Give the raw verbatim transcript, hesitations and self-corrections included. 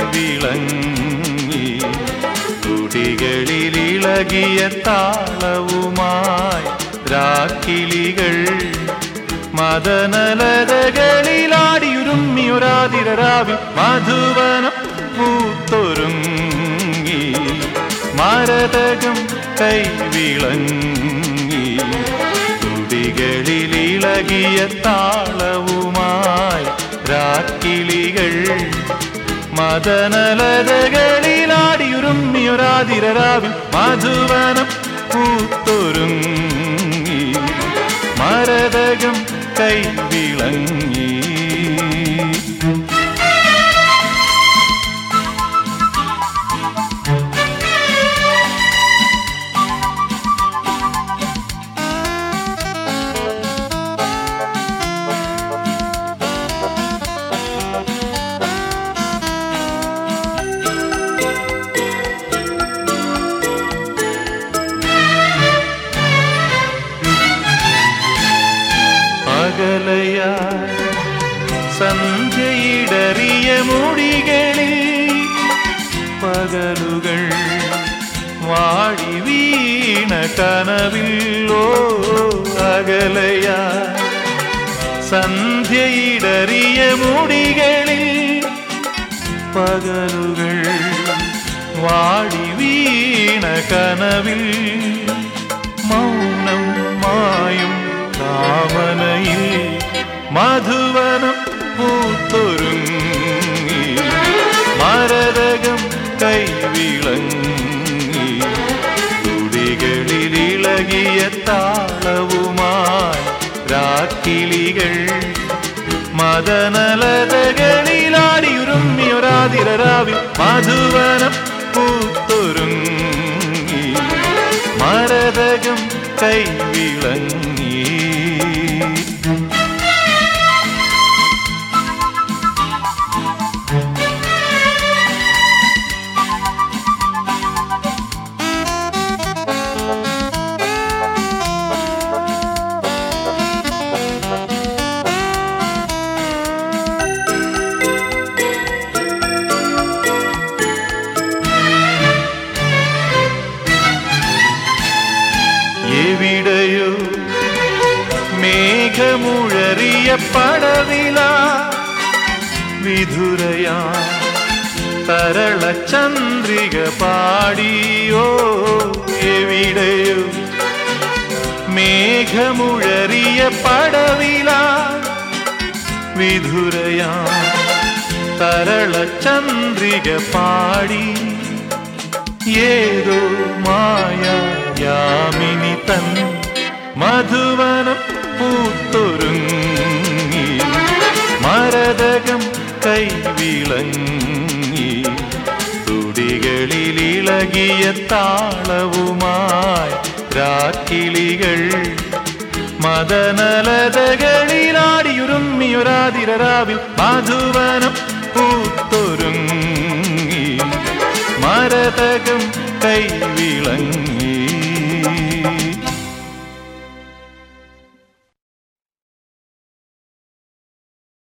വിളങ്ങി തുടികളിലിളകിയ താളവുമായി രാക്കിളികൾ മദനലതകളിലാടിയുരുമ്മിയൊരാതിരരാവിൽ മധുവനം പൂത്തൊരുങ്ങി മരതകം കൈവിളങ്ങി തുടികളിലിളകിയ താളവുമായി രാക്കിളികൾ മദനലതകളിലാടിയുരുമ്മിയൊരാതിരരാവിൽ മധുവനം പൂത്തൊരുങ്ങി മരതകം കൈവിളങ്ങി. പകലയായി സന്ധ്യയിടറിയ മുടികളിൽ പകലുകൾ വാടി വീണ കനവില്ലോ. അകലയായി സന്ധ്യയിടറിയ മുടികളിൽ പകലുകൾ വാടി വീണ കനവിൽ മൗനം മായും കാമനയിൽ മധുവനം പൂത്തൊരുങ്ങി മരതകം കൈവിളങ്ങി തുടികളിലിളകിയ താളവുമായി രാക്കിളികൾ മദനലതകളിലാടിയുരുമ്മിയൊരാതിരരാവിൽ മധുവനം പൂത്തൊരുങ്ങി മരതകം കൈവിളങ്ങി. എവിടെയോ മേഘമുഴറിയ പടവില വിധുരയാ തരള ചന്ദ്രിക പാടിയോ. എവിടെയോ മേഘമുഴറിയ പടവില വിധുരയാ തരള ചന്ദ്രിക പാടി ഏതോ മായ യാമിനി തൻ മധുവനം പൂത്തൊരുങ്ങി മരതകം കൈവിളങ്ങി തുടികളിലിളകിയ താളവുമായി രാക്കിളികൾ മദനലതകളിലാടിയുരുമ്മിയൊരാതിരരാവിൽ മധുവനം പൂത്തൊരുങ്ങി മരതകം കൈവിളങ്ങി.